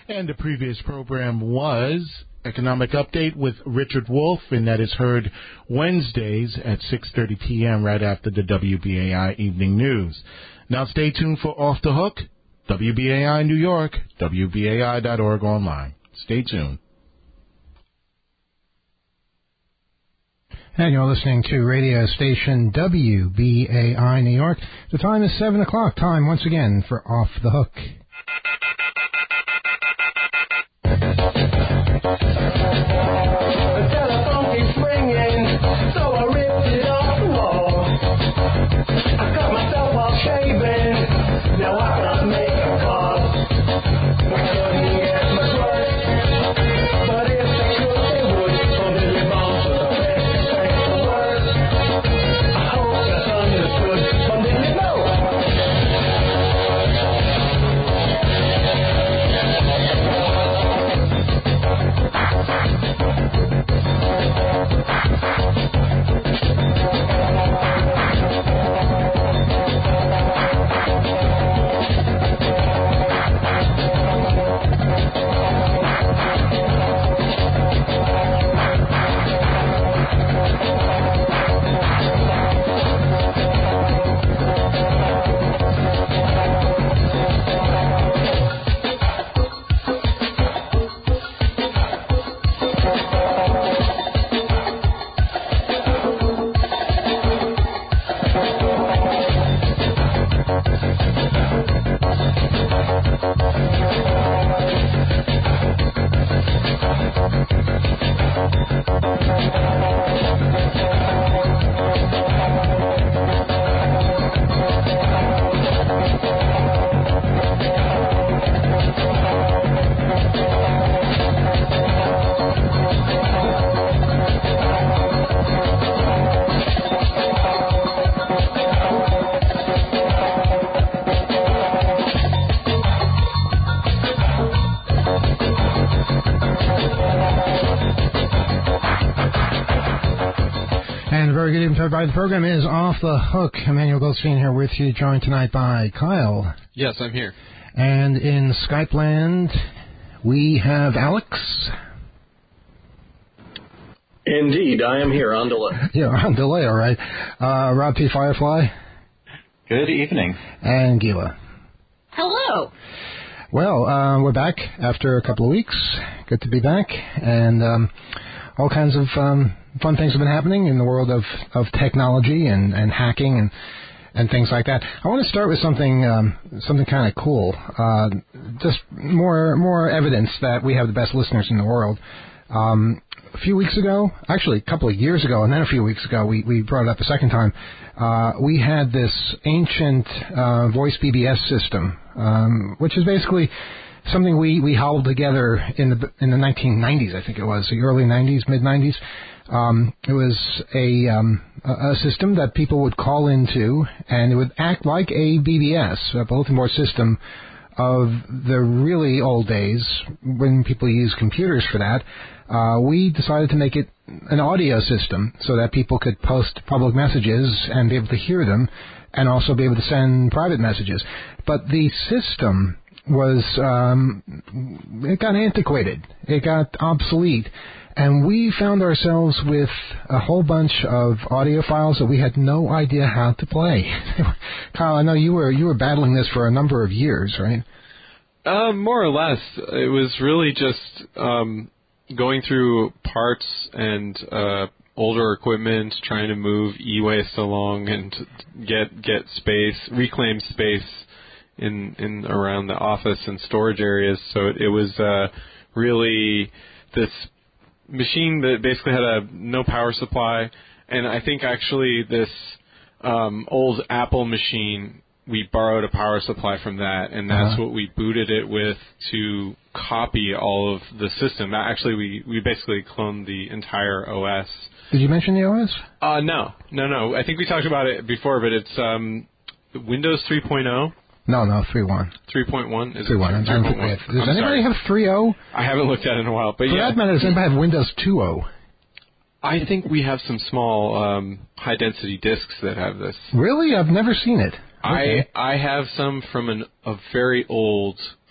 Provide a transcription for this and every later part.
And the previous program was Economic Update with Richard Wolff, and that is heard Wednesdays at 6:30 p.m. right after the WBAI Evening News. Now stay tuned for Off the Hook, WBAI New York, WBAI.org online. Stay tuned. And you're listening to radio station WBAI New York. The time is 7 o'clock. Time once again for Off the Hook. The telephone keeps ringing, so I ripped it off the wall. I cut myself off shaving, now I can't make a call. I couldn't get much work, but if they could, they would. Only live on to the best place to work. I hope that's understood, but did you know? The program is Off the Hook. Emmanuel Goldstein here with you, joined tonight by Kyle. Yes, I'm here. And in Skype land, we have Alex. Indeed, I am here on delay. Yeah, on delay, all right. Rob T. Firefly. Good evening. And Gila. Hello. Well, we're back after a couple of weeks. Good to be back. And all kinds of fun things have been happening in the world of technology and hacking and things like that. I want to start with something kind of cool. Just more evidence that we have the best listeners in the world. A few weeks ago, actually a couple of years ago, and then a few weeks ago, we brought it up a second time. We had this ancient voice BBS system, which is basically something we hobbled together in the 1990s, I think it was, the early 90s, mid 90s. It was a system that people would call into, and it would act like a BBS, a bulletin board system of the really old days when people used computers for that. We decided to make it an audio system so that people could post public messages and be able to hear them, and also be able to send private messages. But the system was, it got antiquated. It got obsolete. And we found ourselves with a whole bunch of audio files that we had no idea how to play. Kyle, I know you were battling this for a number of years, right? More or less. It was really just going through parts and older equipment, trying to move e-waste along and get space, reclaim space in around the office and storage areas. So it was really this machine that basically had no power supply, and I think actually this old Apple machine, we borrowed a power supply from that, and that's what we booted it with to copy all of the system. Actually, we basically cloned the entire OS. Did you mention the OS? No. I think we talked about it before, but it's Windows 3.0. No, 3.1. 3.1? Is 3.1. it 3.1? Does anybody have 3.0? I haven't looked at it in a while. But For that matter, does anybody have Windows 2.0? I think we have some small high-density disks that have this. Really? I've never seen it. Okay. I have some from a very old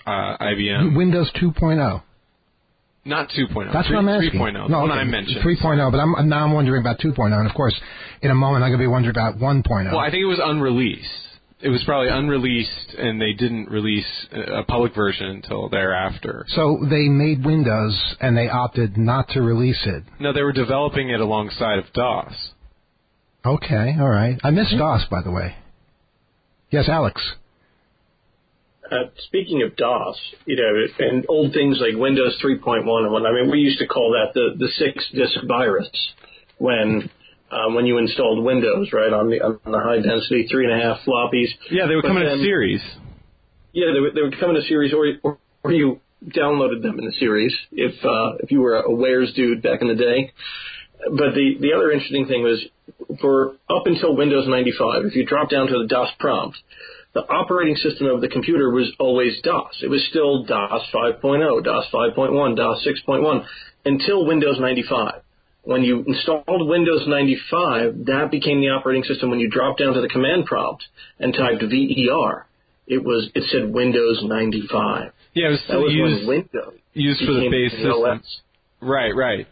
IBM. Windows 2.0. Not 2.0. That's what I'm asking. 3.0. No, One okay. I mentioned. 3.0, but now I'm wondering about 2.0. And, of course, in a moment I'm going to be wondering about 1.0. Well, I think it was unreleased. It was probably unreleased, and they didn't release a public version until thereafter. So they made Windows, and they opted not to release it. No, they were developing it alongside of DOS. Okay, all right. I miss DOS, by the way. Yes, Alex. Speaking of DOS, and old things like Windows 3.1 and what, I mean, we used to call that the 6-disk virus when you installed Windows, right, on the high density 3.5 floppies. Yeah, they would come in a series. Yeah, they would come in a series, or you downloaded them in a series if you were a Wares dude back in the day. But the other interesting thing was, for up until Windows 95, if you drop down to the DOS prompt, the operating system of the computer was always DOS. It was still DOS 5.0, DOS 5.1, DOS 6.1, until Windows 95. When you installed Windows 95, that became the operating system. When you dropped down to the command prompt and typed VER, it said Windows 95. Yeah, it was still used for the base system. Right.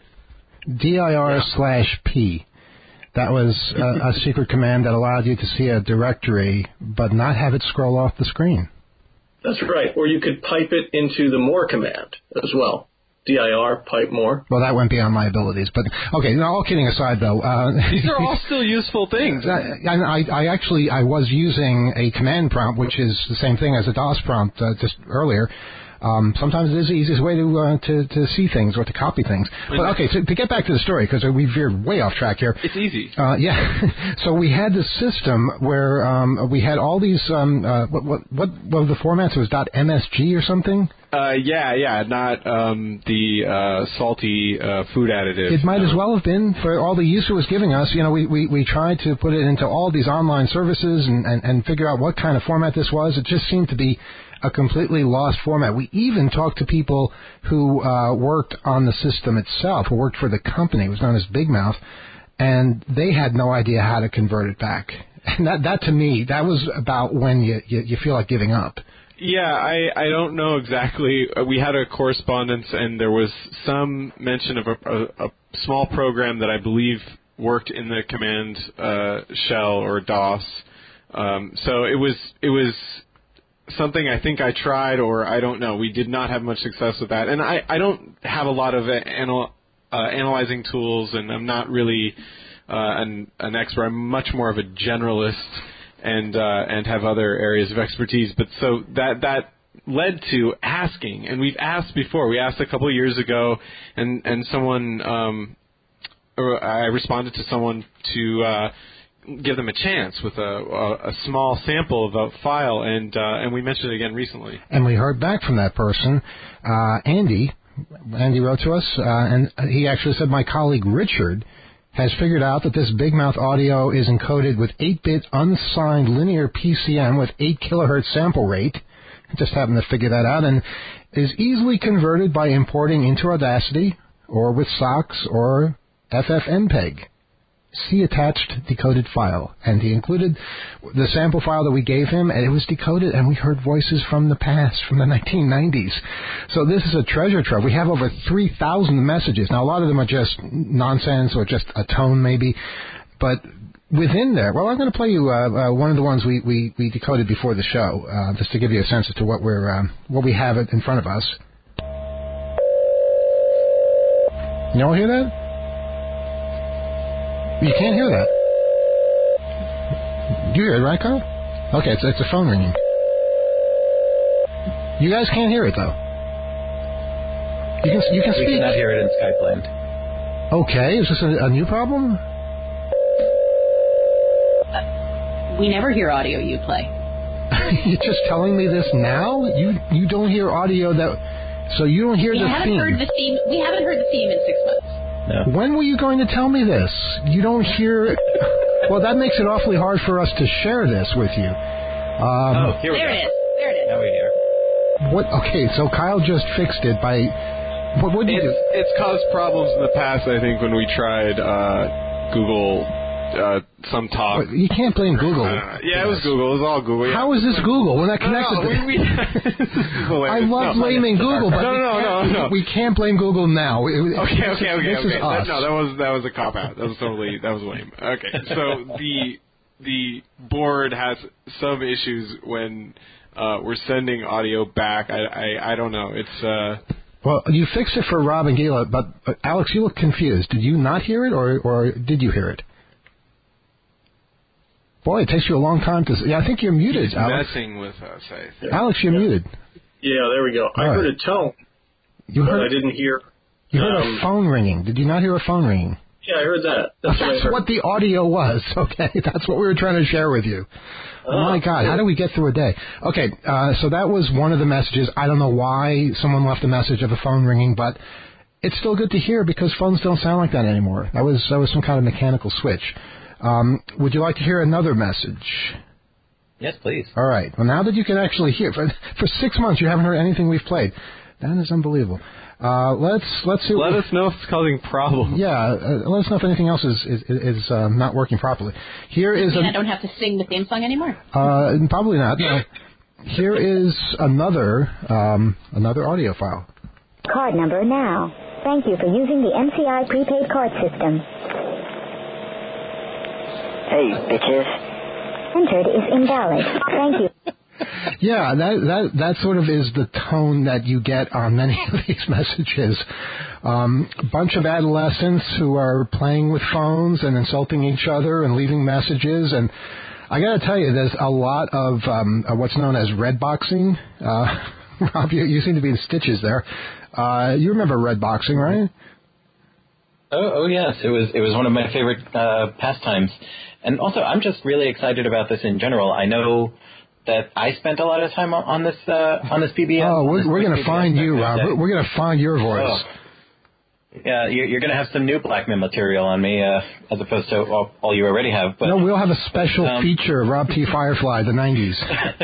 dir/p. That was a secret command that allowed you to see a directory but not have it scroll off the screen. That's right. Or you could pipe it into the more command as well. dir, pipe more. Well, that went beyond my abilities. But, okay, now, all kidding aside, though. These are all still useful things. I was using a command prompt, which is the same thing as a DOS prompt just earlier. Sometimes it is the easiest way to see things or to copy things. But okay, so to get back to the story, because we veered way off track here. It's easy. Yeah. So we had this system where we had all these. What were the formats? It was .msg or something. Not the salty food additive. It might as well have been for all the user was giving us. We tried to put it into all these online services and figure out what kind of format this was. It just seemed to be a completely lost format. We even talked to people who worked on the system itself, who worked for the company. It was known as Big Mouth, and they had no idea how to convert it back. And that to me, that was about when you feel like giving up. Yeah, I don't know exactly. We had a correspondence, and there was some mention of a small program that I believe worked in the command shell or DOS. So it was something I think I tried, or I don't know. We did not have much success with that. And I don't have a lot of analyzing tools, and I'm not really an expert. I'm much more of a generalist and have other areas of expertise. But so that led to asking, and we've asked before. We asked a couple of years ago, and someone, I responded to someone to give them a chance with a small sample of a file, and we mentioned it again recently. And we heard back from that person, Andy. Andy wrote to us, and he actually said, my colleague Richard has figured out that this Big Mouth audio is encoded with 8-bit unsigned linear PCM with 8 kilohertz sample rate. Just happened to figure that out, and is easily converted by importing into Audacity or with SOX or FFmpeg. See attached decoded file. And he included the sample file that we gave him, and it was decoded, and we heard voices from the past, from the 1990s. So this is a treasure trove. We have over 3,000 messages. Now, a lot of them are just nonsense or just a tone maybe, but within there, well, I'm going to play you one of the ones we decoded before the show, just to give you a sense as to what we have in front of us. You all hear that? You can't hear that. Do you hear it, right, Carl? Okay, it's a phone ringing. You guys can't hear it, though. You can speak. We cannot hear it in Skype land. Okay, is this a new problem? We never hear audio you play. You're just telling me this now? You don't hear audio so you don't hear the theme. We haven't heard the theme in 6 months. No. When were you going to tell me this? You don't hear it. Well, that makes it awfully hard for us to share this with you. Here we go. There it is. Now we hear. What? Okay, so Kyle just fixed it by... What did you do? It's caused problems in the past, I think, when we tried Google some talk. You can't blame Google. Yeah, it was Google. It was all Google. Yeah. How is this Google? We're not connected. I love blaming Google, but no. we can't blame Google now. Okay. This is us. No, that was a cop out. That was lame. Okay, so the board has some issues when we're sending audio back. I don't know. It's Well, you fixed it for Rob and Gila, but Alex, you look confused. Did you not hear it, or did you hear it? Boy, it takes you a long time to... Yeah, I think you're muted, He's Alex. messing with us, I think. Alex, you're muted. Yeah, there we go. I heard a tone, but I didn't hear... You heard a phone ringing. Did you not hear a phone ringing? Yeah, I heard that. That's what the audio was, okay? That's what we were trying to share with you. Oh, my God, how do we get through a day? Okay, so that was one of the messages. I don't know why someone left a message of a phone ringing, but it's still good to hear because phones don't sound like that anymore. That was some kind of mechanical switch. Would you like to hear another message? Yes, please. All right. Well, now that you can actually hear, for 6 months you haven't heard anything we've played. That is unbelievable. Let's see. Let us know if it's causing problems. Yeah, let us know if anything else is not working properly. Here is. I don't have to sing the theme song anymore. Probably not. No. Here is another audio file. Card number now. Thank you for using the MCI prepaid card system. Hey, bitches. Entered is invalid. Thank you. Yeah, that sort of is the tone that you get on many of these messages. A bunch of adolescents who are playing with phones and insulting each other and leaving messages. And I got to tell you, there's a lot of what's known as red boxing. Rob, you seem to be in stitches there. You remember red boxing, right? Oh yes, it was one of my favorite pastimes. And also, I'm just really excited about this in general. I know that I spent a lot of time on this PBS. Oh, we're going to find you, Rob. We're going to find your voice. Oh. Yeah, you're going to have some new blackmail material on me, as opposed to all you already have. But no, we'll have a special feature, Rob T. Firefly, the 90s.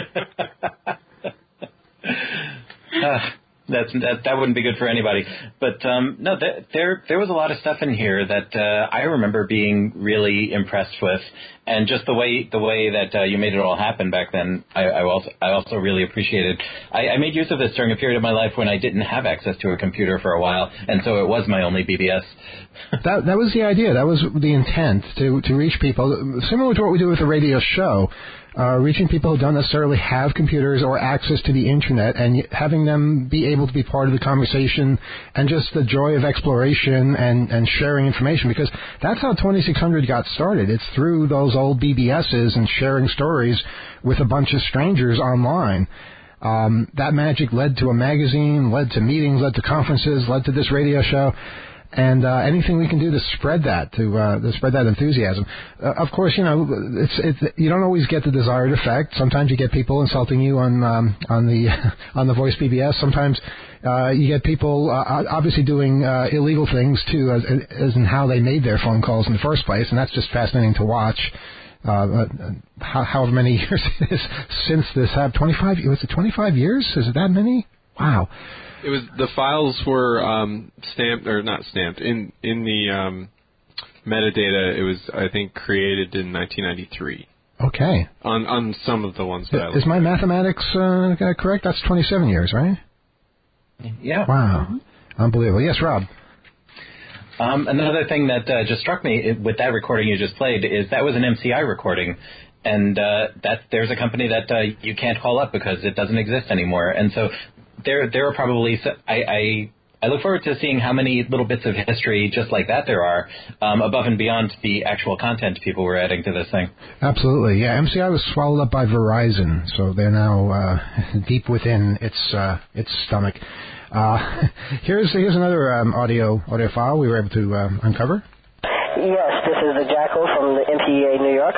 That wouldn't be good for anybody. But no, there was a lot of stuff in here that I remember being really impressed with, and just the way that you made it all happen back then, I also really appreciated. I made use of this during a period of my life when I didn't have access to a computer for a while, and so it was my only BBS. That was the idea. That was the intent, to reach people, similar to what we do with the radio show. Reaching people who don't necessarily have computers or access to the internet, and having them be able to be part of the conversation, and just the joy of exploration and sharing information, because that's how 2600 got started. It's through those old BBSs and sharing stories with a bunch of strangers online. That magic led to a magazine, led to meetings, led to conferences, led to this radio show. And anything we can do to spread that, to spread that enthusiasm. Of course, you know, you don't always get the desired effect. Sometimes you get people insulting you on the Voice BBS. Sometimes you get people obviously doing illegal things too, as in how they made their phone calls in the first place, and that's just fascinating to watch. However many years it is since this happened. 25? Was it 25 years? Is it that many? Wow. It was, the files were stamped, or not stamped, in the metadata. It was, I think, created in 1993. Okay. On some of the ones that I looked at. Is my mathematics correct? That's 27 years, right? Yeah. Wow. Mm-hmm. Unbelievable. Yes, Rob. Another thing that just struck me with that recording you just played is that was an MCI recording. And there's a company that you can't call up because it doesn't exist anymore. And so there are probably, I look forward to seeing how many little bits of history just like that there are, above and beyond the actual content people were adding to this thing. Absolutely, yeah. MCI was swallowed up by Verizon, so they're now deep within its stomach. Here's another audio file we were able to uncover. Yes, this is the Jackal from the MPEA New York.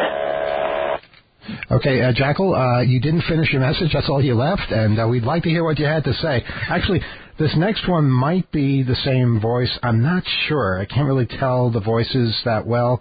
Okay, Jackal, you didn't finish your message. That's all you left, and we'd like to hear what you had to say. Actually, this next one might be the same voice. I'm not sure. I can't really tell the voices that well,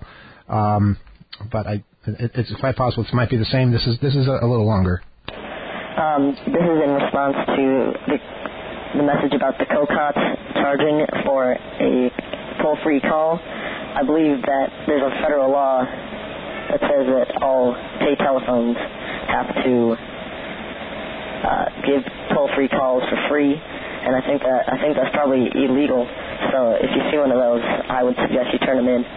but it's quite possible this might be the same. This is a little longer. This is in response to the message about the COCOTS charging for a toll-free call. I believe that there's a federal law that says that all pay telephones have to give toll-free calls for free, and I think that's probably illegal. So if you see one of those, I would suggest you turn them in.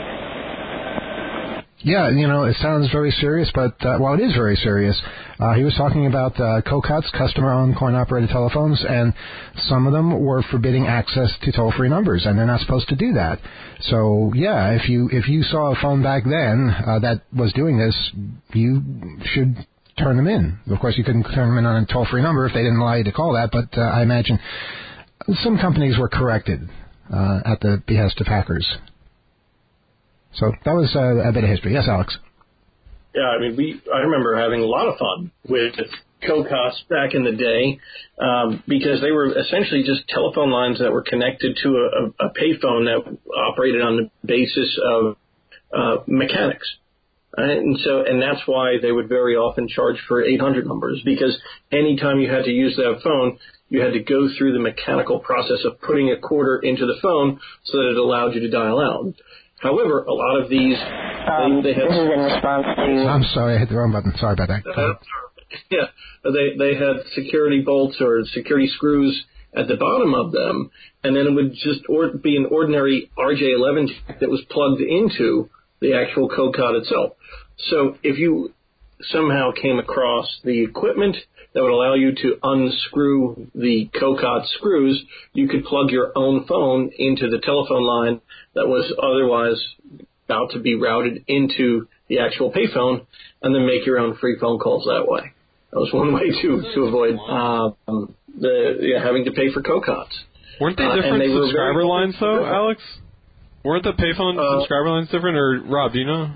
Yeah, it sounds very serious, but, it is very serious. He was talking about COCOTs, customer-owned coin-operated telephones, and some of them were forbidding access to toll-free numbers, and they're not supposed to do that. So, yeah, if you saw a phone back then that was doing this, you should turn them in. Of course, you couldn't turn them in on a toll-free number if they didn't allow you to call that, but I imagine some companies were corrected at the behest of hackers. So that was a bit of history. Yes, Alex? Yeah, I mean, I remember having a lot of fun with COCOTs back in the day because they were essentially just telephone lines that were connected to a payphone that operated on the basis of mechanics. And that's why they would very often charge for 800 numbers, because anytime you had to use that phone, you had to go through the mechanical process of putting a quarter into the phone so that it allowed you to dial out. However, a lot of these, they had... This is in response to... I'm sorry, I hit the wrong button. Sorry about that. Yeah, they had security bolts or security screws at the bottom of them, and then it would just be an ordinary RJ11 jack that was plugged into the actual COCOT itself. So if you somehow came across the equipment that would allow you to unscrew the COCOT screws, you could plug your own phone into the telephone line that was otherwise about to be routed into the actual payphone, and then make your own free phone calls that way. That was one way to avoid having to pay for COCOTs. Weren't they different subscriber lines, though, Alex? Weren't the payphone subscriber lines different? Or, Rob, do you know?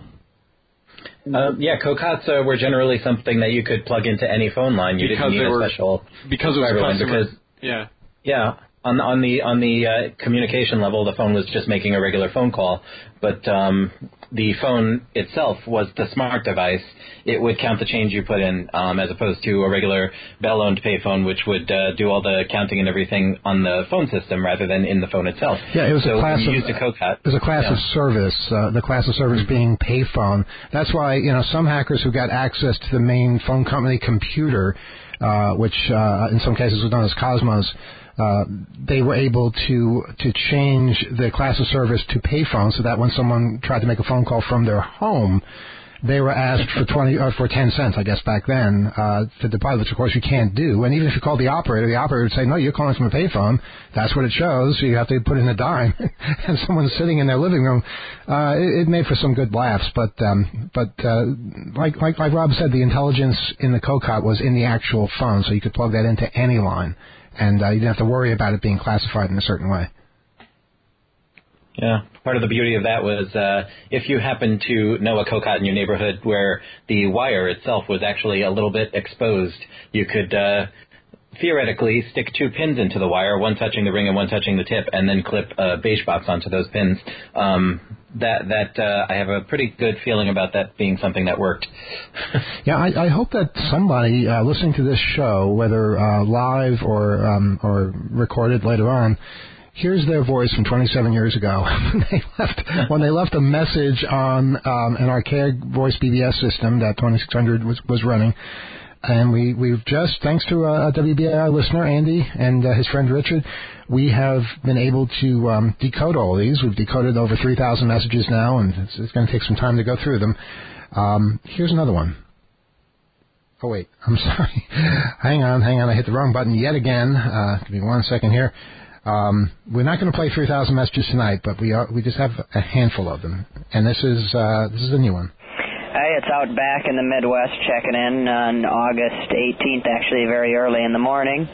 COCOTs were generally something that you could plug into any phone line. You didn't need a special subscriber line because on the communication level, the phone was just making a regular phone call, but the phone itself was the smart device. It would count the change you put in, as opposed to a regular Bell-owned payphone, which would do all the counting and everything on the phone system rather than in the phone itself. Yeah, it was a class of used a COCOT. It was a class of service. The class of service being payphone. That's why some hackers who got access to the main phone company computer, which in some cases was known as Cosmos. They were able to change the class of service to payphone, so that when someone tried to make a phone call from their home, they were asked for 10 cents, I guess back then, to deposit, which of course you can't do. And even if you called the operator would say, no, you're calling from a payphone. That's what it shows. So you have to put in a dime. And someone's sitting in their living room. It made for some good laughs, but like Rob said, the intelligence in the COCOT was in the actual phone, so you could plug that into any line. And you didn't have to worry about it being classified in a certain way. Yeah, part of the beauty of that was if you happen to know a COCOT in your neighborhood where the wire itself was actually a little bit exposed, you could theoretically stick 2 pins into the wire, one touching the ring and one touching the tip, and then clip a beige box onto those pins. I have a pretty good feeling about that being something that worked. Yeah, I hope that somebody listening to this show, whether live or recorded later on, here's their voice from 27 years ago when they left a message on an archaic voice BBS system that 2600 was running. And we've just, thanks to a WBAI listener, Andy, and his friend Richard, we have been able to decode all these. We've decoded over 3,000 messages now, and it's going to take some time to go through them. Here's another one. Oh, wait, I'm sorry. Hang on, I hit the wrong button yet again. Give me 1 second here. We're not going to play 3,000 messages tonight, but we just have a handful of them. And this is a new one. Hey, it's Outback in the Midwest checking in on August 18th, actually very early in the morning.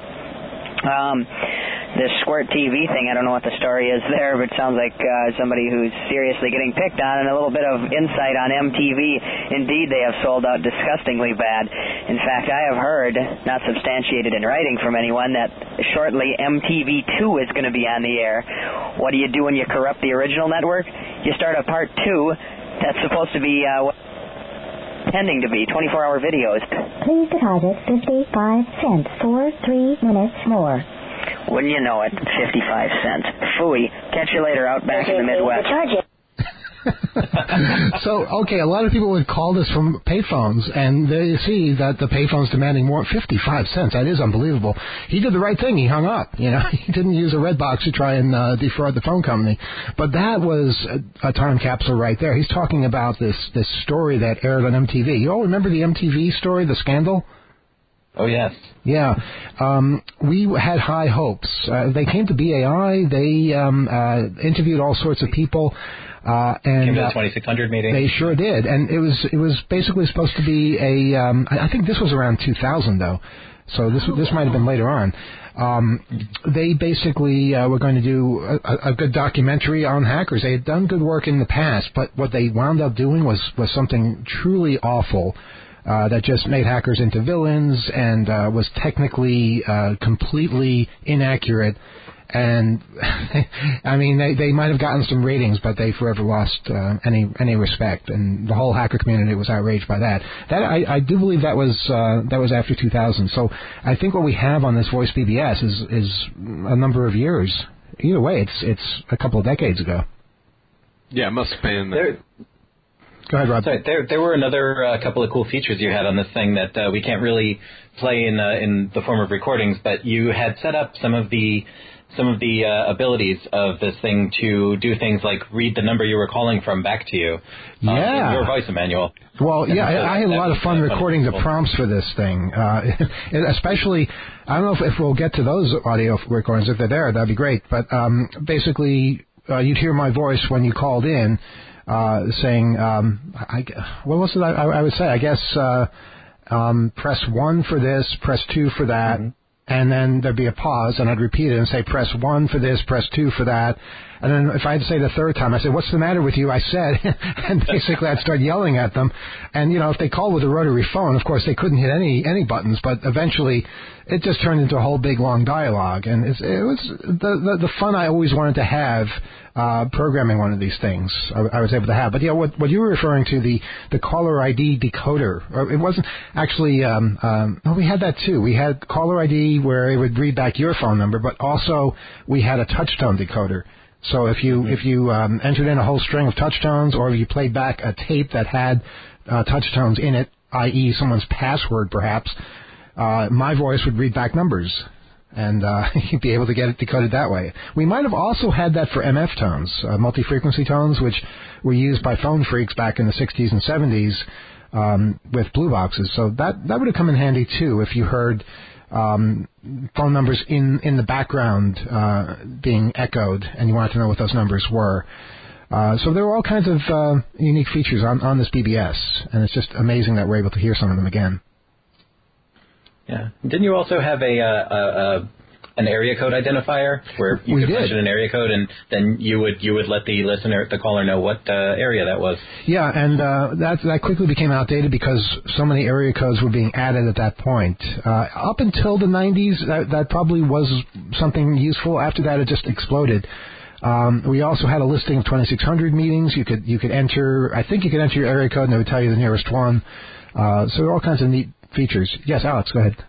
This Squirt TV thing, I don't know what the story is there, but it sounds like somebody who's seriously getting picked on, and a little bit of insight on MTV. Indeed, they have sold out disgustingly bad. In fact, I have heard, not substantiated in writing from anyone, that shortly MTV2 is going to be on the air. What do you do when you corrupt the original network? You start a part 2 that's supposed to be... intending to be 24-hour videos. Please deposit 55 cents for 3 minutes more. Wouldn't you know it, 55 cents. Phooey. Catch you later, Outback in the Midwest. So, okay, a lot of people would call this from payphones, and they see that the payphone's demanding more, 55 cents. That is unbelievable. He did the right thing. He hung up. You know, he didn't use a red box to try and defraud the phone company. But that was a time capsule right there. He's talking about this story that aired on MTV. You all remember the MTV story, the scandal? Oh, yes. Yeah. We had high hopes. They came to BAI. They interviewed all sorts of people. And came to the 2600 meeting. They sure did. And it was basically supposed to be I think this was around 2000, though. So this might have been later on. They basically were going to do a good documentary on hackers. They had done good work in the past, but what they wound up doing was something truly awful. That just made hackers into villains and was technically completely inaccurate. And I mean, they might have gotten some ratings, but they forever lost any respect. And the whole hacker community was outraged by that. I do believe that was after 2000. So I think what we have on this Voice BBS is a number of years. Either way, it's a couple of decades ago. Yeah, it must span that. Go ahead, Rob. Sorry, there were another couple of cool features you had on this thing that we can't really play in the form of recordings, but you had set up some of the abilities of this thing to do things like read the number you were calling from back to you. In your voice, Emmanuel. Well, yeah, I had a lot of fun recording the prompts for this thing. Especially, I don't know if we'll get to those audio recordings. If they're there, that'd be great. But basically, you'd hear my voice when you called in, saying, what was it I would say? I guess press 1 for this, press 2 for that. Mm-hmm. And then there'd be a pause, and I'd repeat it and say, press 1 for this, press 2 for that. And then if I had to say the third time, I said, what's the matter with you? I said, and basically I'd start yelling at them. And, you know, if they called with a rotary phone, of course, they couldn't hit any buttons, but eventually it just turned into a whole big, long dialogue. And it was the fun I always wanted to have programming one of these things I was able to have. But, yeah, what you were referring to, the caller ID decoder, or it wasn't actually, we had that too. We had caller ID where it would read back your phone number, but also we had a touchtone decoder. So if you entered in a whole string of touchtones, or if you played back a tape that had touchtones in it, i.e. someone's password perhaps, my voice would read back numbers, and you'd be able to get it decoded that way. We might have also had that for MF tones, multi-frequency tones, which were used by phone freaks back in the 60s and 70s with blue boxes. So that would have come in handy too if you heard phone numbers in the background being echoed, and you wanted to know what those numbers were. So there were all kinds of unique features on this BBS, and it's just amazing that we're able to hear some of them again. Yeah. Didn't you also have an area code identifier where you could mention an area code, and then you would let the caller know what area that was? Yeah, and that quickly became outdated because so many area codes were being added at that point. Up until the 90s, that probably was something useful. After that, it just exploded. We also had a listing of 2600 meetings. You could enter. I think you could enter your area code, and it would tell you the nearest one. So there are all kinds of neat features. Yes, Alex, go ahead.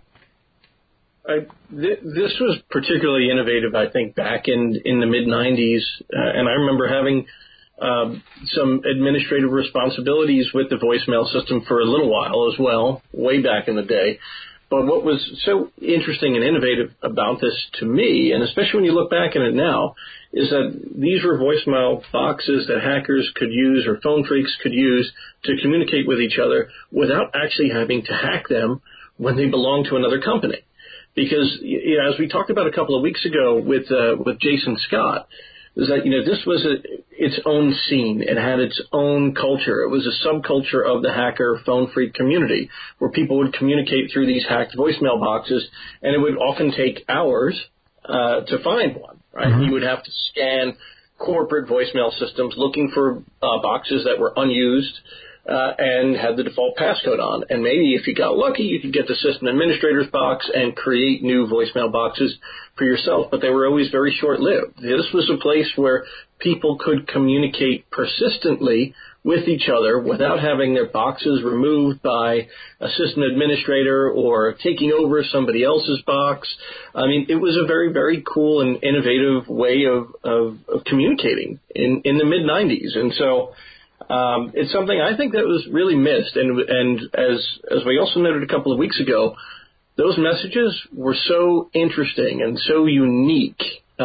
This was particularly innovative, I think, back in the mid-'90s, and I remember having some administrative responsibilities with the voicemail system for a little while as well, way back in the day. But what was so interesting and innovative about this to me, and especially when you look back at it now, is that these were voicemail boxes that hackers could use or phone freaks could use to communicate with each other without actually having to hack them when they belong to another company. Because, you know, as we talked about a couple of weeks ago with Jason Scott, is that, you know, this was its own scene. It had its own culture. It was a subculture of the hacker phone freak community where people would communicate through these hacked voicemail boxes, and it would often take hours to find one, right? Mm-hmm. You would have to scan corporate voicemail systems looking for boxes that were unused and had the default passcode on. And maybe if you got lucky, you could get the system administrator's box and create new voicemail boxes for yourself, but they were always very short-lived. This was a place where people could communicate persistently with each other without having their boxes removed by a system administrator or taking over somebody else's box. I mean, it was a very, very cool and innovative way of communicating in the mid-'90s. And so it's something I think that was really missed. And as we also noted a couple of weeks ago, those messages were so interesting and so unique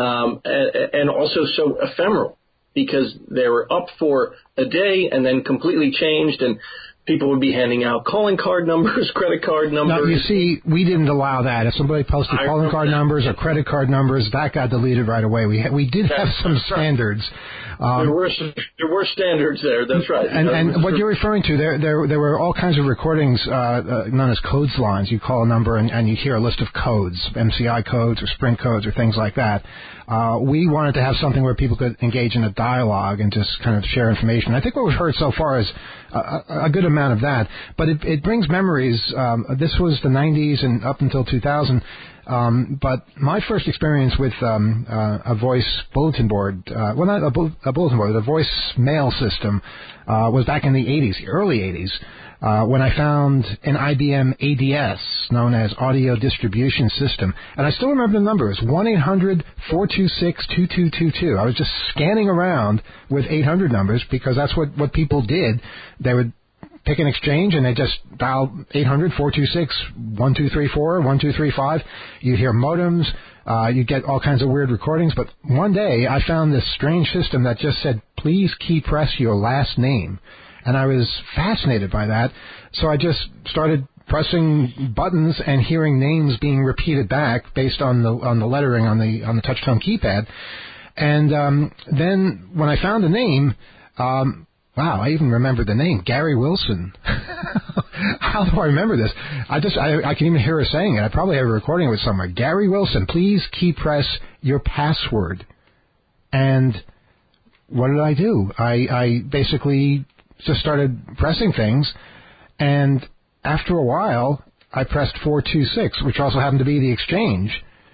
and also so ephemeral, because they were up for a day and then completely changed, and people would be handing out calling card numbers, credit card numbers. Now, you see, we didn't allow that. If somebody posted calling card numbers or credit card numbers, that got deleted right away. We did have some standards. There were standards there. That's right. And what you're referring to, there were all kinds of recordings known as codes lines. You call a number and you hear a list of codes, MCI codes or Sprint codes or things like that. We wanted to have something where people could engage in a dialogue and just kind of share information. I think what we've heard so far is a good amount of that, but it brings memories. This was the 90s and up until 2000. But my first experience with a voice bulletin board, well, not a bulletin board, a voice mail system, was back in the 80s, early 80s, when I found an IBM ADS, known as Audio Distribution System. And I still remember the number. It was 1-800-426-2222. I was just scanning around with 800 numbers because that's what people did. They would pick an exchange, and they just dial 800-426-1234, 1235. You hear modems. You get all kinds of weird recordings. But one day, I found this strange system that just said, please key press your last name. And I was fascinated by that. So I just started pressing buttons and hearing names being repeated back based on the lettering on the touch-tone keypad. And then when I found a name, wow, I even remember the name, Gary Wilson. How do I remember this? I can even hear her saying it. I probably have a recording of it somewhere. Gary Wilson, please key press your password. And what did I do? I basically just started pressing things, and after a while, I pressed 426, which also happened to be the exchange,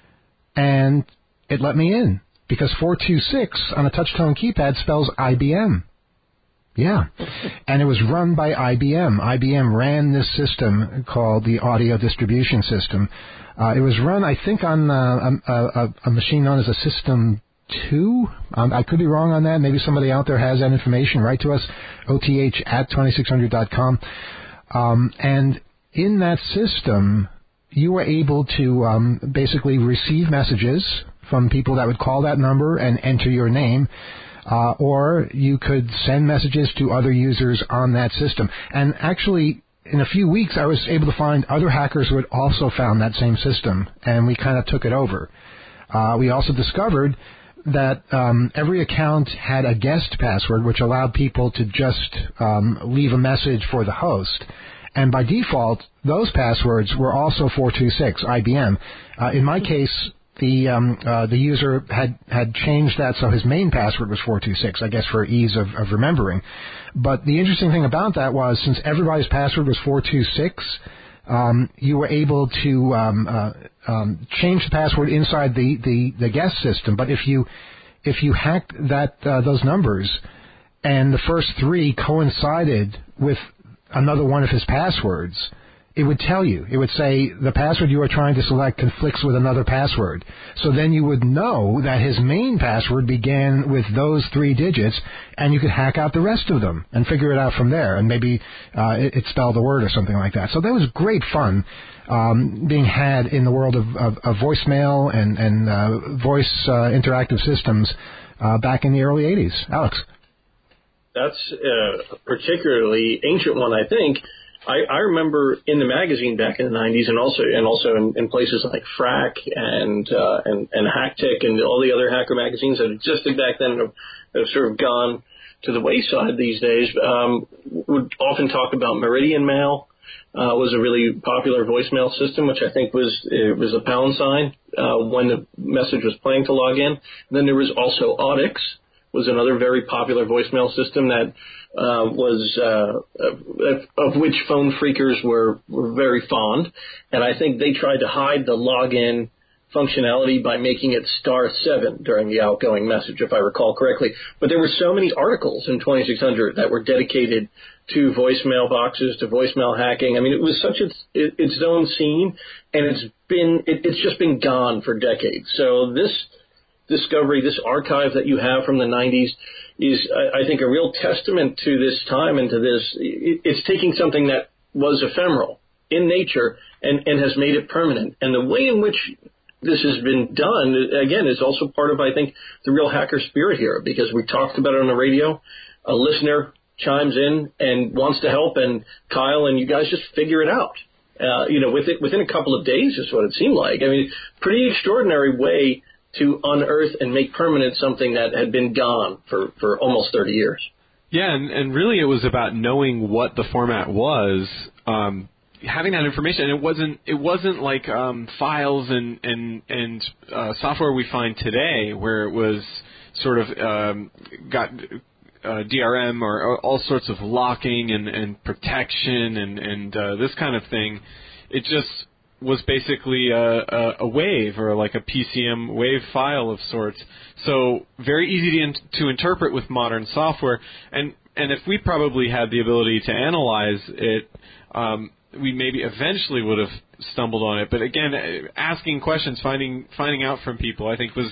and it let me in, because 426 on a touch-tone keypad spells IBM. Yeah, and it was run by IBM. IBM ran this system called the Audio Distribution System. It was run, I think, on a machine known as a System 2. I could be wrong on that. Maybe somebody out there has that information. Write to us, oth@2600.com. And in that system, you were able to basically receive messages from people that would call that number and enter your name. Or you could send messages to other users on that system. And actually, in a few weeks, I was able to find other hackers who had also found that same system, and we kind of took it over. We also discovered that every account had a guest password, which allowed people to just leave a message for the host. And by default, those passwords were also 426, IBM. In my case, the user had changed that, so his main password was 426, I guess for ease of remembering. But the interesting thing about that was, since everybody's password was 426, you were able to change the password inside the guest system. But if you hacked those numbers and the first three coincided with another one of his passwords, it would tell you. It would say the password you are trying to select conflicts with another password. So then you would know that his main password began with those 3 digits, and you could hack out the rest of them and figure it out from there. And maybe it spelled a word or something like that. So that was great fun being had in the world of voicemail and voice interactive systems back in the early 80s. Alex? That's a particularly ancient one, I think. I remember in the magazine back in the 90s, and also in places like Frack and Hacktick and all the other hacker magazines that existed back then have sort of gone to the wayside these days. Would often talk about Meridian Mail. Was a really popular voicemail system, which I think was a pound sign when the message was playing to log in. And then there was also Audix, was another very popular voicemail system that was of which phone phreakers were very fond. And I think they tried to hide the login functionality by making it *7 during the outgoing message, if I recall correctly. But there were so many articles in 2600 that were dedicated to voicemail boxes, to voicemail hacking. I mean, it was such its own scene, and it's just been gone for decades. So this discovery, this archive that you have from the 90s is, I think, a real testament to this time and to this. It's taking something that was ephemeral in nature and has made it permanent. And the way in which this has been done, again, is also part of, I think, the real hacker spirit here, because we talked about it on the radio. A listener chimes in and wants to help, and Kyle and you guys just figure it out. Within a couple of days is what it seemed like. I mean, pretty extraordinary way to unearth and make permanent something that had been gone for almost 30 years. Yeah, and really it was about knowing what the format was, having that information. And it wasn't like files and software we find today, where it was sort of got DRM or all sorts of locking and protection and this kind of thing. It just was basically a wave, or like a PCM wave file of sorts. So very easy to interpret with modern software. And if we probably had the ability to analyze it, we maybe eventually would have stumbled on it. But again, asking questions, finding out from people, I think was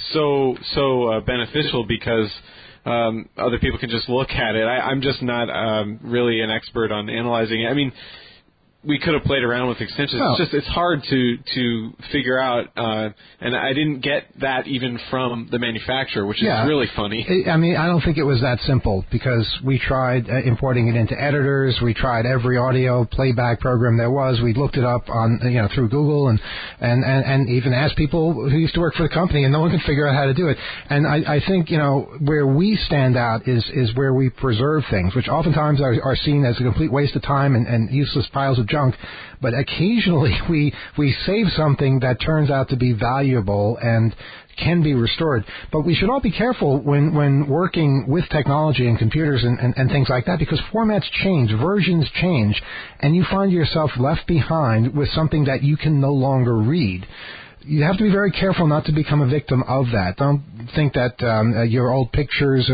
so beneficial, because other people can just look at it. I'm just not really an expert on analyzing it. I mean, we could have played around with extensions. Oh. It's hard to figure out, and I didn't get that even from the manufacturer, which is really funny. I mean, I don't think it was that simple, because we tried importing it into editors. We tried every audio playback program there was. We looked it up on through Google and even asked people who used to work for the company, and no one could figure out how to do it. And I think where we stand out is where we preserve things, which oftentimes are seen as a complete waste of time and useless piles of junk. But occasionally we save something that turns out to be valuable and can be restored. But we should all be careful when working with technology and computers and things like that, because formats change, versions change, and you find yourself left behind with something that you can no longer read. You have to be very careful not to become a victim of that. Don't think that your old pictures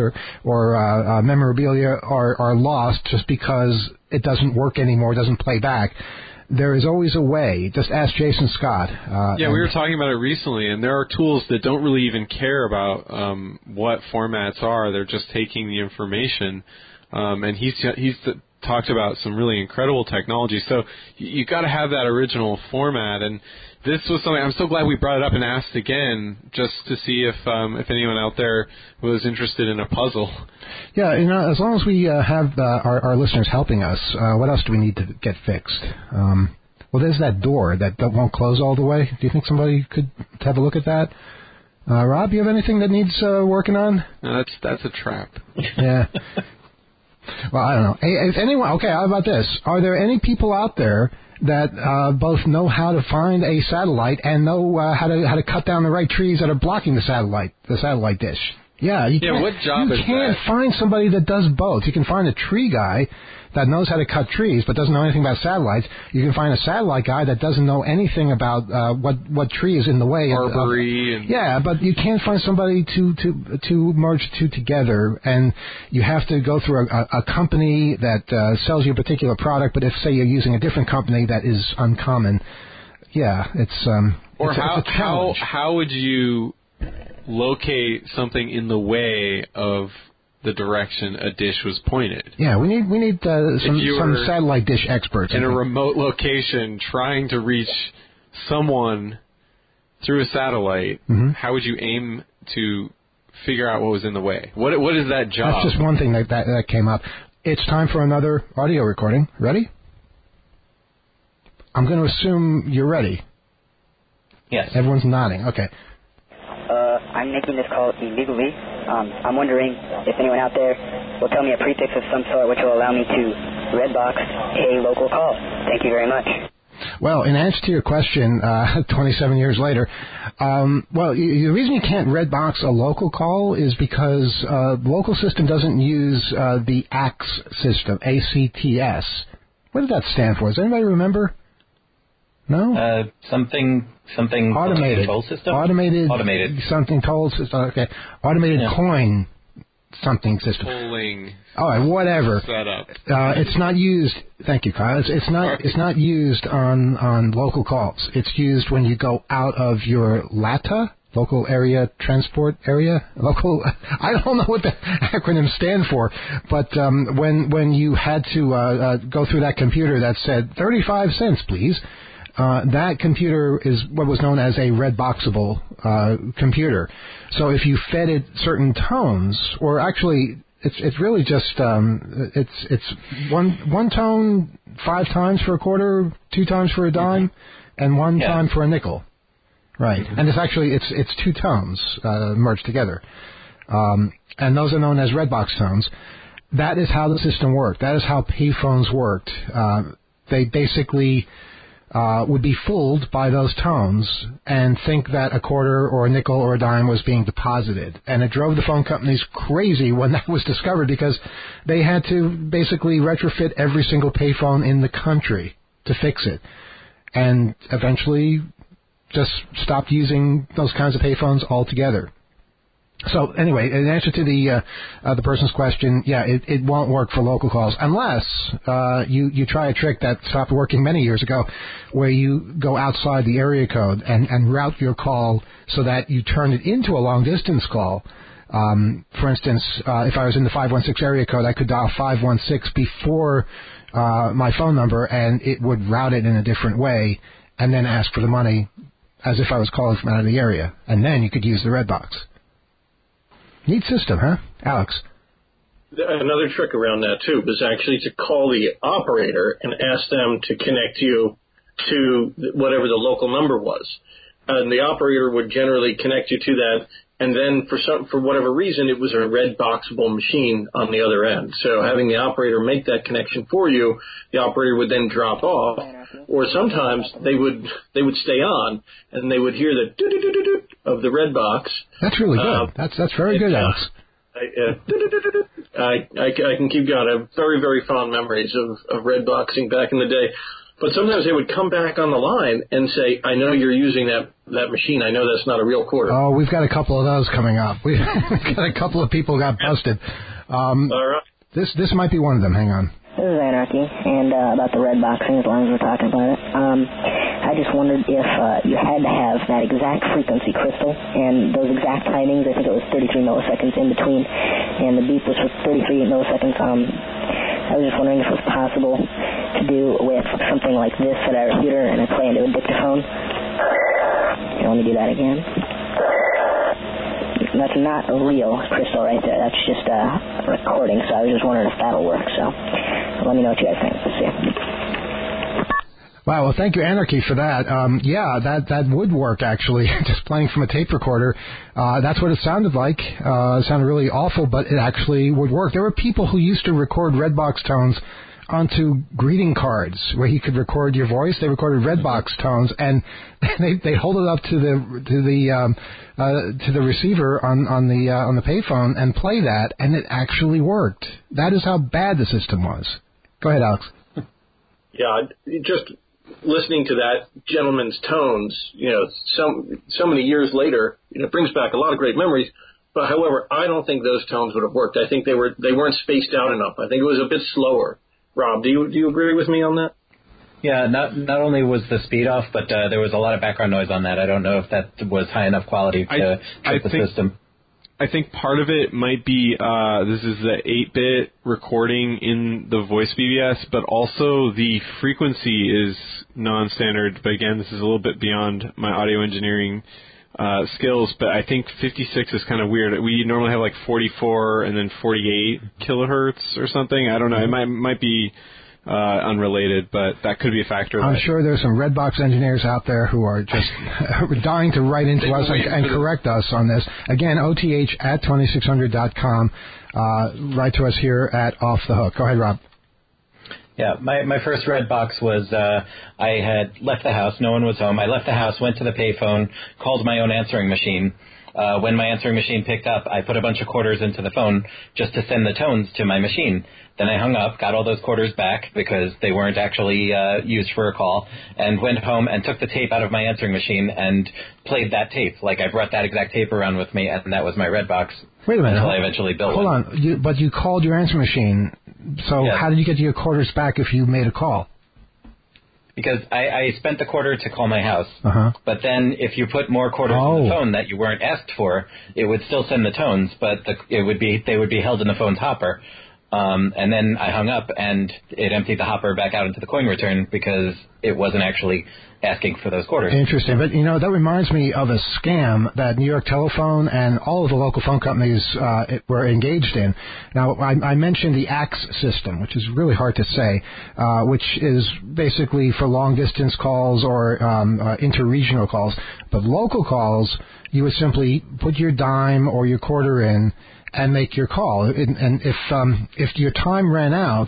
or memorabilia are lost just because it doesn't work anymore, doesn't play back. There is always a way. Just ask Jason Scott. We were talking about it recently, and there are tools that don't really even care about what formats are. They're just taking the information, and he's talked about some really incredible technology. So you got to have that original format, and this was something I'm so glad we brought it up and asked again, just to see if anyone out there was interested in a puzzle. Yeah, as long as we have our listeners helping us, what else do we need to get fixed? Well, there's that door that won't close all the way. Do you think somebody could have a look at that? Rob, you have anything that needs working on? No, that's a trap. Yeah. Well, I don't know. Hey, if anyone, okay, how about this? Are there any people out there that both know how to find a satellite and know how to cut down the right trees that are blocking the satellite dish? Yeah, what job is that? You can't find somebody that does both. You can find a tree guy that knows how to cut trees but doesn't know anything about satellites. You can find a satellite guy that doesn't know anything about what tree is in the way. Yeah, but you can't find somebody to merge the two together, and you have to go through a company that sells you a particular product. But if, say, you're using a different company that is uncommon, it's a challenge. How would you locate something in the way of the direction a dish was pointed? Yeah, we need some satellite dish experts in a remote location trying to reach someone through a satellite. Mm-hmm. How would you aim to figure out what was in the way? What is that job? That's just one thing that came up. It's time for another audio recording. Ready? I'm going to assume you're ready. Yes. Everyone's nodding. Okay. I'm making this call illegally. I'm wondering if anyone out there will tell me a prefix of some sort which will allow me to redbox a local call. Thank you very much. Well, in answer to your question, 27 years later, the reason you can't redbox a local call is because the local system doesn't use the ACTS system, ACTS. What did that stand for? Does anybody remember? No? Something automated control system? Automated. Something toll system. Okay. Automated coin something system. Polling. All right, whatever. Setup. It's not used. Thank you, Kyle. It's not used on local calls. It's used when you go out of your LATA, local area transport area. I don't know what the acronyms stand for, but when you had to go through that computer that said 35 cents, please. That computer is what was known as a red boxable computer. So if you fed it certain tones, or actually, it's really just it's one tone 5 times for a quarter, 2 times for a dime, and 1 time for a nickel. Right, and it's 2 tones merged together, and those are known as red box tones. That is how the system worked. That is how payphones worked. They basically would be fooled by those tones and think that a quarter or a nickel or a dime was being deposited. And it drove the phone companies crazy when that was discovered, because they had to basically retrofit every single payphone in the country to fix it. And eventually just stopped using those kinds of payphones altogether. So anyway, in answer to the person's question, it won't work for local calls unless you try a trick that stopped working many years ago, where you go outside the area code and route your call so that you turn it into a long distance call. For instance, if I was in the 516 area code, I could dial 516 before my phone number, and it would route it in a different way, and then ask for the money as if I was calling from out of the area, and then you could use the red box. Neat system, huh, Alex? Another trick around that, too, was actually to call the operator and ask them to connect you to whatever the local number was. And the operator would generally connect you to that, and then for whatever reason, it was a red boxable machine on the other end. So having the operator make that connection for you, the operator would then drop off, or sometimes they would stay on, and they would hear the do-do-do-do-do of the red box. That's really good. That's very good, Alex. I can keep going. I have very, very fond memories of red boxing back in the day. But sometimes they would come back on the line and say, I know you're using that machine. I know that's not a real quarter. Oh, we've got a couple of those coming up. We've got a couple of people got busted. All right. This might be one of them. Hang on. This is Anarchy, and about the red boxing, as long as we're talking about it. I just wondered if you had to have that exact frequency crystal and those exact timings. I think it was 33 milliseconds in between, and the beep was for 33 milliseconds. I was just wondering if it was possible to do with something like this at our repeater and I play into a dictaphone. You want me to do that again? That's not a real crystal right there. That's just a recording, so I was just wondering if that'll work. So let me know what you guys think. Let's see. Wow, well, thank you, Anarchy, for that. That would work, actually, just playing from a tape recorder. That's what it sounded like. It sounded really awful, but it actually would work. There were people who used to record Redbox tones onto greeting cards where he could record your voice. They recorded Redbox tones, and they hold it up to the receiver on the payphone and play that, and it actually worked. That is how bad the system was. Go ahead, Alex. Yeah, just listening to that gentleman's tones, so many years later, it brings back a lot of great memories. But however, I don't think those tones would have worked. I think they weren't spaced out enough. I think it was a bit slower. Rob, do you agree with me on that? Yeah, not only was the speed off, but there was a lot of background noise on that. I don't know if that was high enough quality to trick the system. I think part of it might be this is the 8-bit recording in the voice BBS, but also the frequency is non-standard. But again, this is a little bit beyond my audio engineering skills, but I think 56 is kind of weird. We normally have like 44 and then 48 kilohertz or something. I don't know. It might be unrelated, but that could be a factor. I'm sure there's some Redbox engineers out there who are just dying to write into us and correct us on this. Again, OTH@2600.com. Write to us here at Off the Hook. Go ahead, Rob. Yeah, my first red box was I had left the house. No one was home. I left the house, went to the payphone, called my own answering machine. When my answering machine picked up, I put a bunch of quarters into the phone just to send the tones to my machine. Then I hung up, got all those quarters back because they weren't actually used for a call, and went home and took the tape out of my answering machine and played that tape. Like, I brought that exact tape around with me, and that was my red box. Wait a minute. Until I eventually built one. Hold on. But you called your answering machine. So yes. How did you get your quarters back if you made a call? Because I spent the quarter to call my house, but then if you put more quarters in the phone that you weren't asked for, it would still send the tones, but they would be held in the phone's hopper. And then I hung up, and it emptied the hopper back out into the coin return because it wasn't actually asking for those quarters. Interesting. But, that reminds me of a scam that New York Telephone and all of the local phone companies were engaged in. Now, I mentioned the AX system, which is really hard to say, which is basically for long-distance calls or interregional calls. But local calls, you would simply put your dime or your quarter in and make your call. And if your time ran out,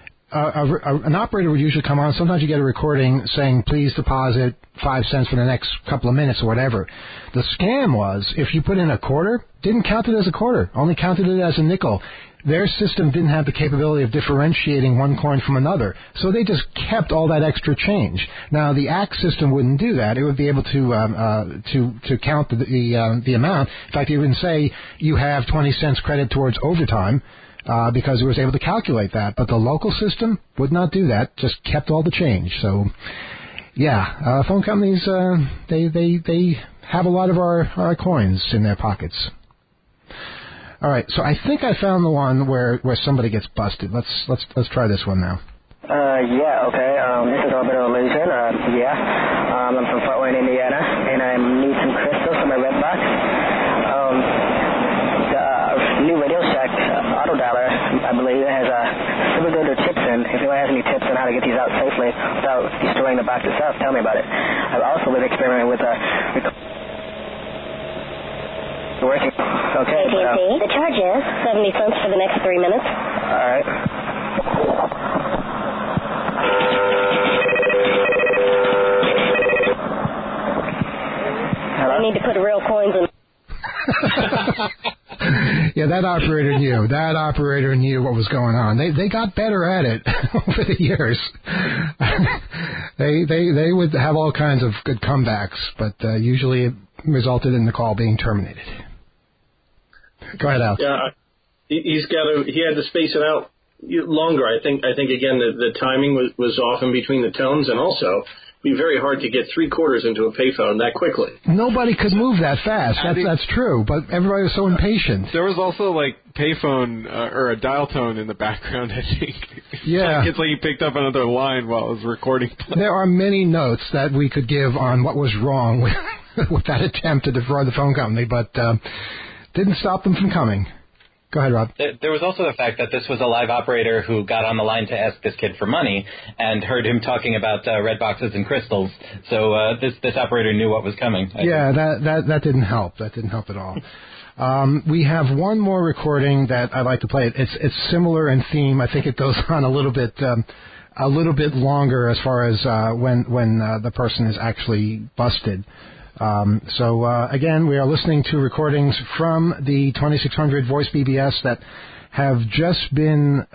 an operator would usually come on. Sometimes you get a recording saying, please deposit 5 cents for the next couple of minutes or whatever. The scam was, if you put in a quarter, didn't count it as a quarter, only counted it as a nickel. Their system didn't have the capability of differentiating one coin from another, so they just kept all that extra change. Now, the AX system wouldn't do that. It would be able to count the amount. In fact, it would say you have 20 cents credit towards overtime, because it was able to calculate that. But the local system would not do that, just kept all the change. So, yeah, phone companies, they have a lot of our coins in their pockets. All right, so I think I found the one where somebody gets busted. Let's try this one now. Yeah, okay. This is Orbital Illusion. I'm from Fort Wayne, Indiana, and I need some crystals for my red box. The new Radio Shack auto dialer, I believe, has super good tips in. If anyone has any tips on how to get these out safely without destroying the box itself, tell me about it. I've also been experimenting with working. Okay. AT&T. The charge is 70 cents for the next 3 minutes. All right. I need to put real coins in. Yeah, that operator knew. That operator knew what was going on. They got better at it over the years. They would have all kinds of good comebacks, but usually it resulted in the call being terminated. Go ahead, Al. Yeah, he had to space it out longer. I think again the timing was off in between the tones, and also it'd be very hard to get 3 quarters into a payphone that quickly. Nobody could move that fast. That's true, but everybody was so impatient. There was also like payphone or a dial tone in the background. I think. Yeah, it's like he picked up another line while it was recording. There are many notes that we could give on what was wrong with that attempt to defraud the phone company, but didn't stop them from coming. Go ahead, Rob. There was also the fact that this was a live operator who got on the line to ask this kid for money and heard him talking about red boxes and crystals. So this operator knew what was coming. That didn't help. That didn't help at all. We have one more recording that I'd like to play. It's similar in theme. I think it goes on a little bit longer as far as when the person is actually busted. Again, we are listening to recordings from the 2600 voice BBS that have just been,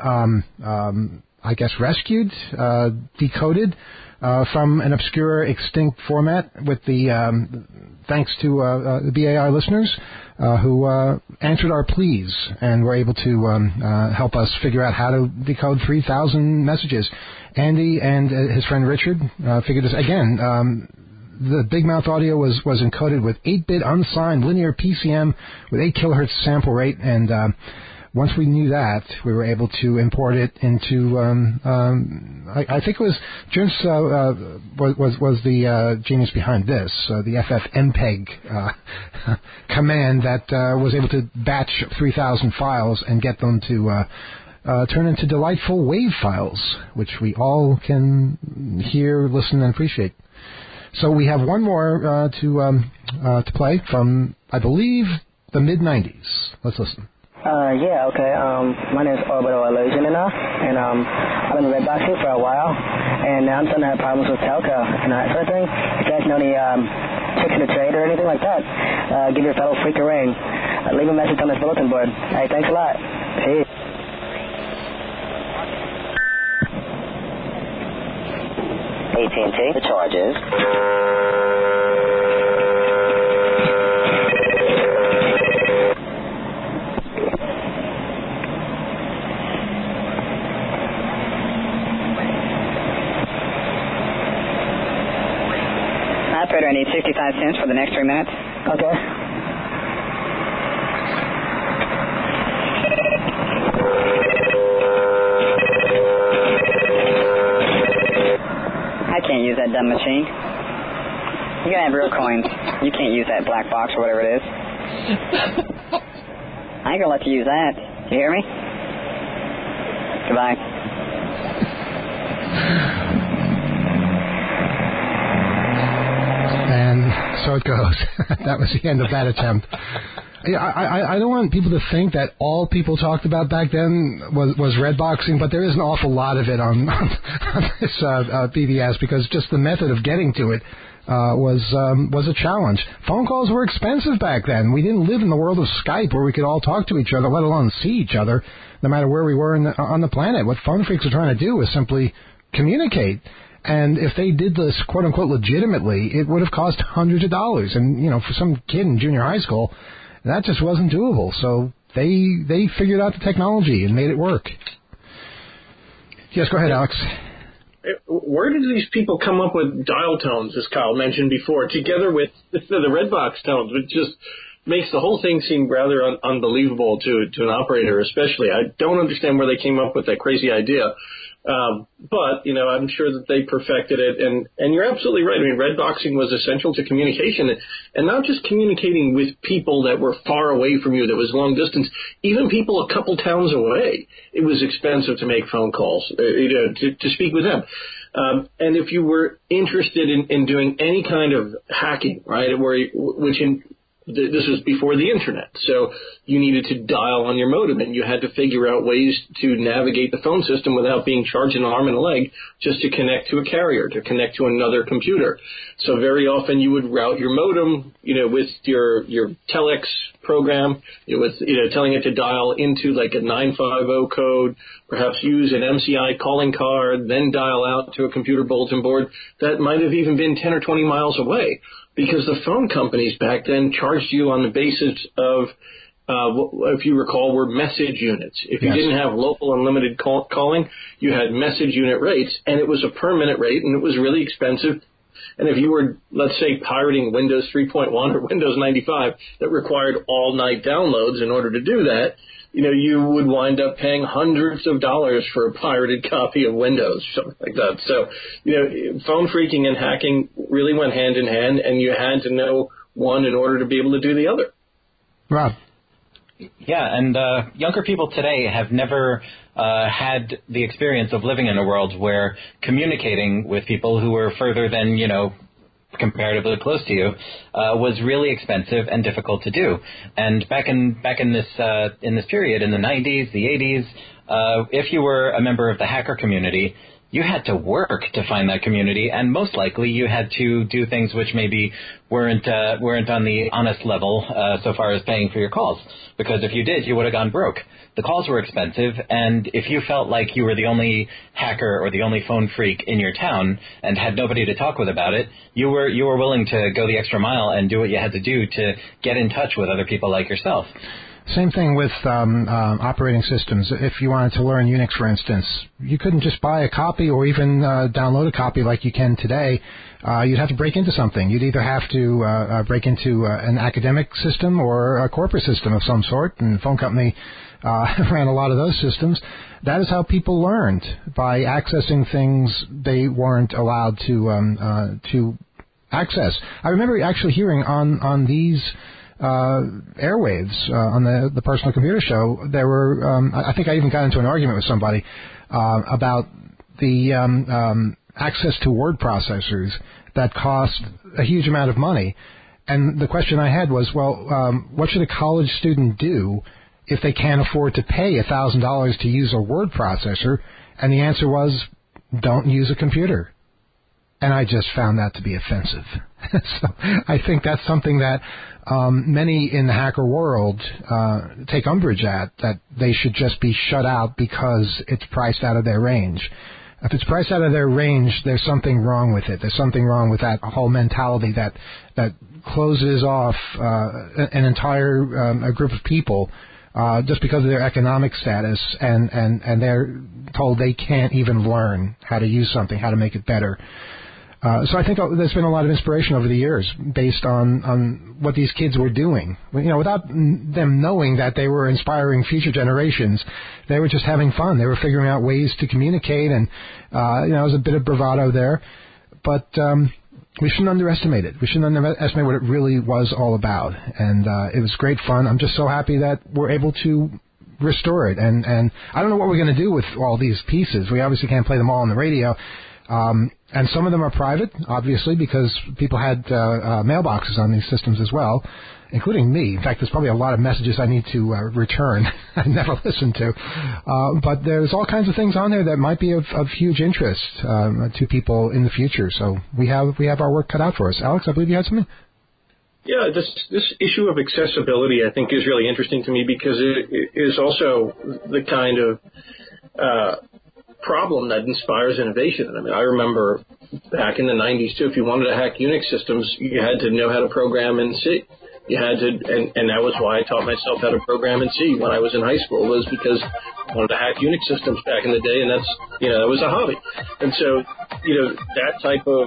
rescued, decoded from an obscure, extinct format with the thanks to the BAI listeners who answered our pleas and were able to help us figure out how to decode 3,000 messages. Andy and his friend Richard figured this again. The Big Mouth audio was encoded with 8-bit unsigned linear PCM with 8 kilohertz sample rate, and once we knew that, we were able to import it into. I think it was Jens was the genius behind this, the FFmpeg command that was able to batch 3,000 files and get them to turn into delightful WAV files, which we all can hear, listen, and appreciate. So we have one more to play from, I believe, the mid-'90s. Let's listen. Yeah, okay. My name is Orbital Illusion enough, and I've been redboxing for a while, and now I'm starting to have problems with telco and that sort of thing. If you guys know any tricks of the trade or anything like that, give your fellow freak a ring. Leave a message on this bulletin board. Hey, thanks a lot. Peace. AT&T, the charges. Operator, I need 65 cents for the next 3 minutes. Okay. I can't use that dumb machine. You gotta have real coins. You can't use that black box or whatever it is. I ain't gonna let you use that. You hear me? Goodbye. And so it goes. That was the end of that attempt. I don't want people to think that all people talked about back then was redboxing, but there is an awful lot of it on this BBS, because just the method of getting to it was a challenge. Phone calls were expensive back then. We didn't live in the world of Skype where we could all talk to each other, let alone see each other, no matter where we were on the planet. What phone freaks are trying to do is simply communicate. And if they did this, quote-unquote, legitimately, it would have cost hundreds of dollars. And, you know, for some kid in junior high school, that just wasn't doable. So they figured out the technology and made it work. Yes, go ahead, Alex. Where did these people come up with dial tones, as Kyle mentioned before, together with the Redbox tones, which just makes the whole thing seem rather unbelievable to an operator especially. I don't understand where they came up with that crazy idea. But, you know, I'm sure that they perfected it. And you're absolutely right. I mean, redboxing was essential to communication, and not just communicating with people that were far away from you, that was long distance, even people a couple towns away. It was expensive to make phone calls, to speak with them. And if you were interested in doing any kind of hacking, right, this was before the internet, so you needed to dial on your modem, and you had to figure out ways to navigate the phone system without being charged an arm and a leg just to connect to a carrier, to connect to another computer. So very often you would route your modem, with your telex program, telling it to dial into like a 950 code, perhaps use an MCI calling card, then dial out to a computer bulletin board that might have even been 10 or 20 miles away. Because the phone companies back then charged you on the basis of, if you recall, were message units. If you didn't have local unlimited calling, you had message unit rates, and it was a per minute rate, and it was really expensive. And if you were, let's say, pirating Windows 3.1 or Windows 95 that required all-night downloads in order to do that, you would wind up paying hundreds of dollars for a pirated copy of Windows, something like that. So, phone phreaking and hacking really went hand in hand, and you had to know one in order to be able to do the other. Rob. Yeah, and younger people today have never had the experience of living in a world where communicating with people who were further than, comparatively close to you, was really expensive and difficult to do. And back in this period, in the 90s, the 80s, if you were a member of the hacker community, you had to work to find that community, and most likely you had to do things which maybe weren't on the honest level so far as paying for your calls. Because if you did, you would have gone broke. The calls were expensive, and if you felt like you were the only hacker or the only phone freak in your town and had nobody to talk with about it, you were willing to go the extra mile and do what you had to do to get in touch with other people like yourself. Same thing with operating systems. If you wanted to learn Unix, for instance, you couldn't just buy a copy or even download a copy like you can today. You'd have to break into something. You'd either have to break into an academic system or a corporate system of some sort, and the phone company ran a lot of those systems. That is how people learned, by accessing things they weren't allowed to access. I remember actually hearing on these airwaves on the Personal Computer Show, there were I think I even got into an argument with somebody about the access to word processors that cost a huge amount of money. And the question I had was, well, what should a college student do if they can't afford to pay $1,000 to use a word processor, and the answer was, don't use a computer. And I just found that to be offensive. So I think that's something that many in the hacker world take umbrage at, that they should just be shut out because it's priced out of their range. If it's priced out of their range, there's something wrong with it. There's something wrong with that whole mentality that closes off an entire a group of people just because of their economic status, and they're told they can't even learn how to use something, how to make it better. So I think there's been a lot of inspiration over the years based on what these kids were doing. Without them knowing that they were inspiring future generations, they were just having fun. They were figuring out ways to communicate, and there was a bit of bravado there. But we shouldn't underestimate it. We shouldn't underestimate what it really was all about. And it was great fun. I'm just so happy that we're able to restore it. And I don't know what we're going to do with all these pieces. We obviously can't play them all on the radio. And some of them are private, obviously, because people had mailboxes on these systems as well, including me. In fact, there's probably a lot of messages I need to return I never listened to. But there's all kinds of things on there that might be of huge interest to people in the future. So we have our work cut out for us. Alex, I believe you had something? Yeah, this issue of accessibility, I think, is really interesting to me because it is also the kind of problem that inspires innovation. I mean, I remember back in the 90s, too, if you wanted to hack Unix systems, you had to know how to program in C. You had to, and that was why I taught myself how to program in C when I was in high school, was because I wanted to hack Unix systems back in the day, and that's, that was a hobby. And so, that type of,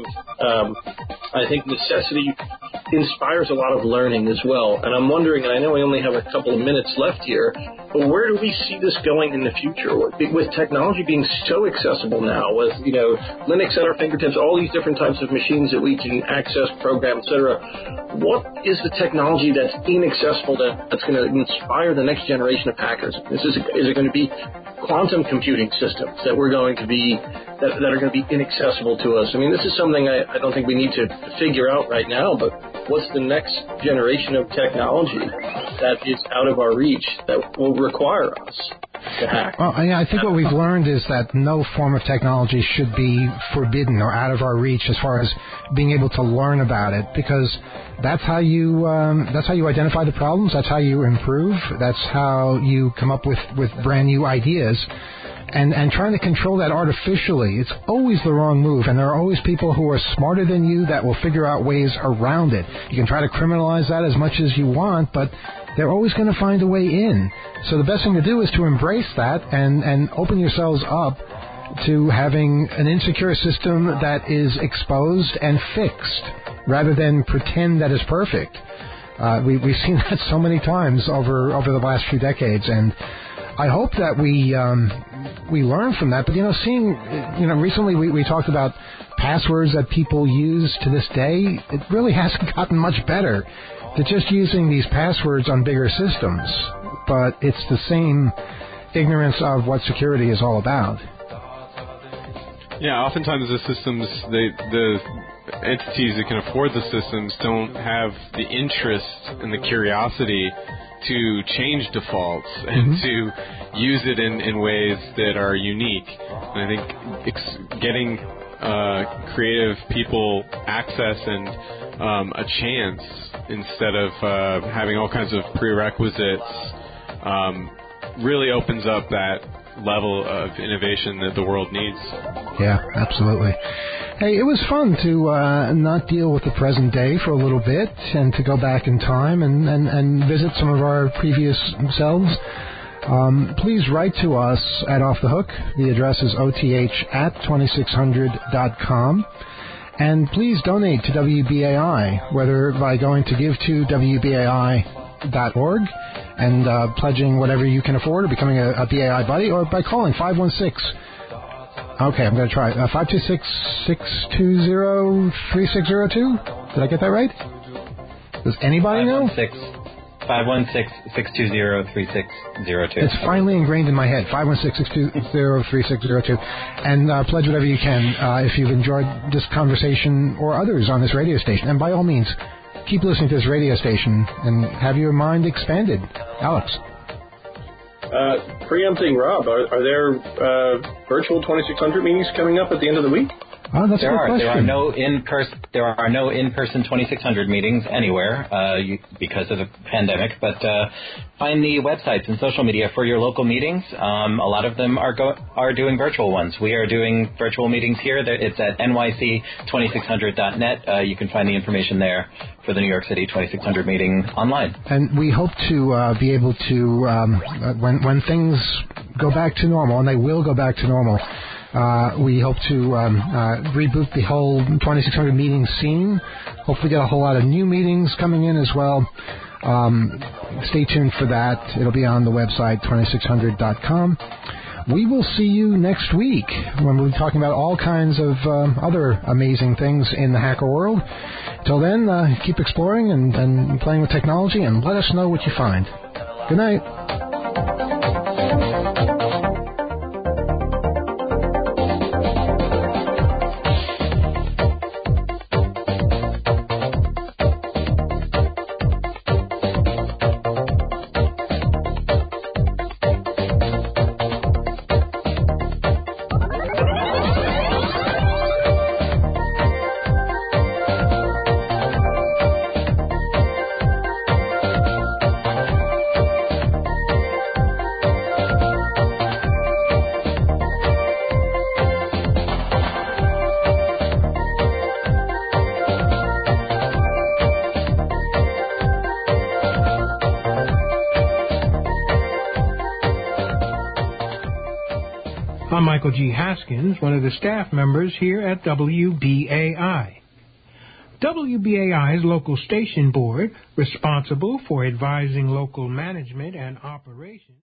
I think, necessity inspires a lot of learning as well. And I'm wondering, and I know we only have a couple of minutes left here, but where do we see this going in the future? With technology being so accessible now, with, Linux at our fingertips, all these different types of machines that we can access, program, et cetera, what is the technology that's inaccessible that's going to inspire the next generation of hackers? Is it going to be quantum computing systems that we're going to be that are going to be inaccessible to us? I mean, this is something I don't think we need to figure out right now, but what's the next generation of technology that is out of our reach that will require us to hack? Well, I think what we've learned is that no form of technology should be forbidden or out of our reach as far as being able to learn about it, because that's how you identify the problems. That's how you improve. That's how you come up with brand new ideas. And trying to control that artificially, it's always the wrong move. And there are always people who are smarter than you that will figure out ways around it. You can try to criminalize that as much as you want, but they're always going to find a way in. So the best thing to do is to embrace that and open yourselves up to having an insecure system that is exposed and fixed, rather than pretend that it's perfect. We've seen that so many times over the last few decades, and I hope that we learn from that. But recently we talked about passwords that people use to this day. It really hasn't gotten much better. They're just using these passwords on bigger systems, but it's the same ignorance of what security is all about. Yeah, oftentimes the systems, the entities that can afford the systems don't have the interest and the curiosity to change defaults and to use it in ways that are unique. And I think getting creative people access and a chance instead of having all kinds of prerequisites really opens up that level of innovation that the world needs. Yeah, absolutely. Hey, it was fun to not deal with the present day for a little bit and to go back in time and visit some of our previous selves. Please write to us at Off the Hook. The address is oth@2600.com. And please donate to WBAI, whether by going to give to WBAI.org and pledging whatever you can afford or becoming a BAI buddy, or by calling 516. Okay, I'm going to try 526-620-3602. Did I get that right? Does anybody know? 516-620-3602. It's finally ingrained in my head. 516-620-3602. And pledge whatever you can if you've enjoyed this conversation or others on this radio station. And by all means, keep listening to this radio station and have your mind expanded. Alex. Preempting Rob, are there virtual 2600 meetings coming up at the end of the week? Oh, that's a good question. There are no in-person 2600 meetings anywhere because of the pandemic. But find the websites and social media for your local meetings. A lot of them are doing virtual ones. We are doing virtual meetings here. It's at nyc2600.net. You can find the information there for the New York City 2600 meeting online. And we hope to be able to, when things go back to normal, and they will go back to normal, we hope to reboot the whole 2600 meeting scene. Hopefully get a whole lot of new meetings coming in as well. Stay tuned for that. It'll be on the website, 2600.com. We will see you next week when we'll be talking about all kinds of other amazing things in the hacker world. Till then, keep exploring and playing with technology, and let us know what you find. Good night. I'm Michael G. Haskins, one of the staff members here at WBAI. WBAI's local station board, responsible for advising local management and operations.